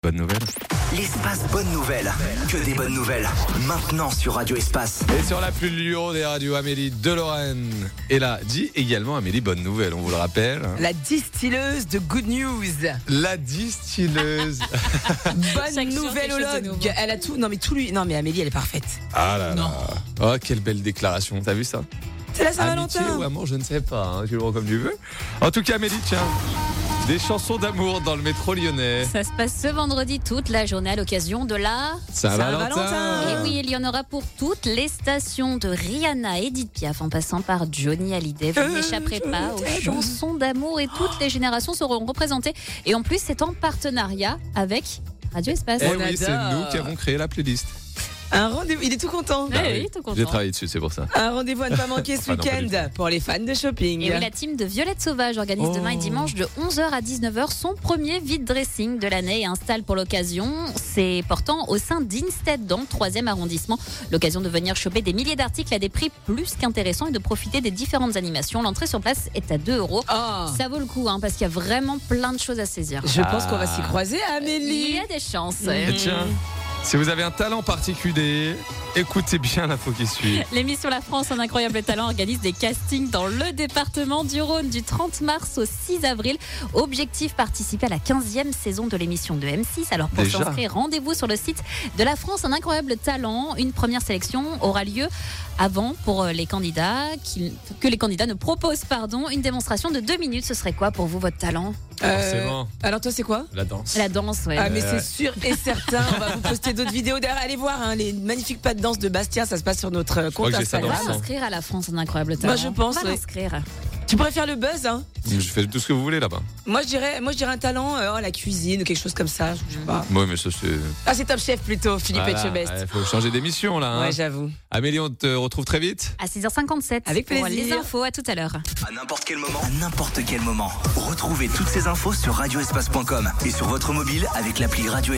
Bonne nouvelle. L'espace bonne nouvelle. Que des bonnes nouvelles. Maintenant sur Radio Espace. Et sur la plus Lyon des radios, Amélie de Lorraine. Et là, dit également Amélie Bonne Nouvelle, on vous le rappelle. La distilleuse de Good News. La distilleuse. Bonne nouvellologue. Elle a tout. Non mais tout lui. Non mais Amélie, elle est parfaite. Ah là là. Oh, quelle belle déclaration. T'as vu ça? C'est la Amitié Saint-Valentin. ou amour, je ne sais pas. Tu le vois comme tu veux. En tout cas, Amélie, tiens. Des chansons d'amour dans le métro lyonnais. Ça se passe ce vendredi toute la journée à l'occasion de la Saint-Valentin. Et oui, il y en aura pour toutes les stations de Rihanna, Edith Piaf, en passant par Johnny Hallyday. Vous n'échapperez pas aux chansons d'amour et toutes les générations seront représentées. Et en plus, c'est en partenariat avec Radio Espace. Eh On oui, c'est adore. nous qui avons créé la playlist. Un rendez-vous. Il est tout content. Ah oui, tout content. J'ai travaillé dessus, c'est pour ça. Un rendez-vous à ne pas manquer ce Ah non, pas du week-end pour les fans de shopping. Et oui, la team de Violette Sauvage organise demain et dimanche de 11h à 19h son premier vide dressing de l'année et installe pour l'occasion. C'est portant au sein d'Instead dans le 3e arrondissement. L'occasion de venir choper des milliers d'articles à des prix plus qu'intéressants et de profiter des différentes animations. L'entrée sur place est à 2 €. Oh. Ça vaut le coup parce qu'il y a vraiment plein de choses à saisir. Je pense qu'on va s'y croiser, Il Amélie. y a des chances. Et tiens, si vous avez un talent particulier, écoutez bien l'info qui suit. L'émission La France en incroyable talent organise des castings dans le département du Rhône du 30 mars au 6 avril. Objectif, participer à la 15e saison de l'émission de M6. Alors pour Déjà s'inscrire, rendez-vous sur le site de La France en incroyable talent. Une première sélection aura lieu avant pour les candidats, que les candidats ne proposent une démonstration de 2 minutes. Ce serait quoi pour vous votre talent? Forcément. Alors toi, c'est quoi? La danse. La danse, ouais. Ah mais c'est sûr et certain, on va vous poster d'autres vidéos derrière. Allez voir les magnifiques pas de danse de Bastien, ça se passe sur notre crois compte que j'ai ça dans On le Instagram. va sang. s'inscrire à La France en incroyable talent. Moi, je pense, On va oui. s'inscrire. Tu pourrais faire le buzz, hein? Je fais tout ce que vous voulez là-bas. Moi je dirais un talent, la cuisine ou quelque chose comme ça, je sais pas. Ouais, mais ça c'est. Ah c'est Top Chef plutôt, Philippe Etchebest. Il faut changer d'émission là. Hein. Ouais, j'avoue. Amélie, on te retrouve très vite. À 6h57. Avec pour plaisir. les infos, à tout à l'heure. À n'importe quel moment. À n'importe quel moment. Retrouvez toutes ces infos sur radioespace.com et sur votre mobile avec l'appli Radio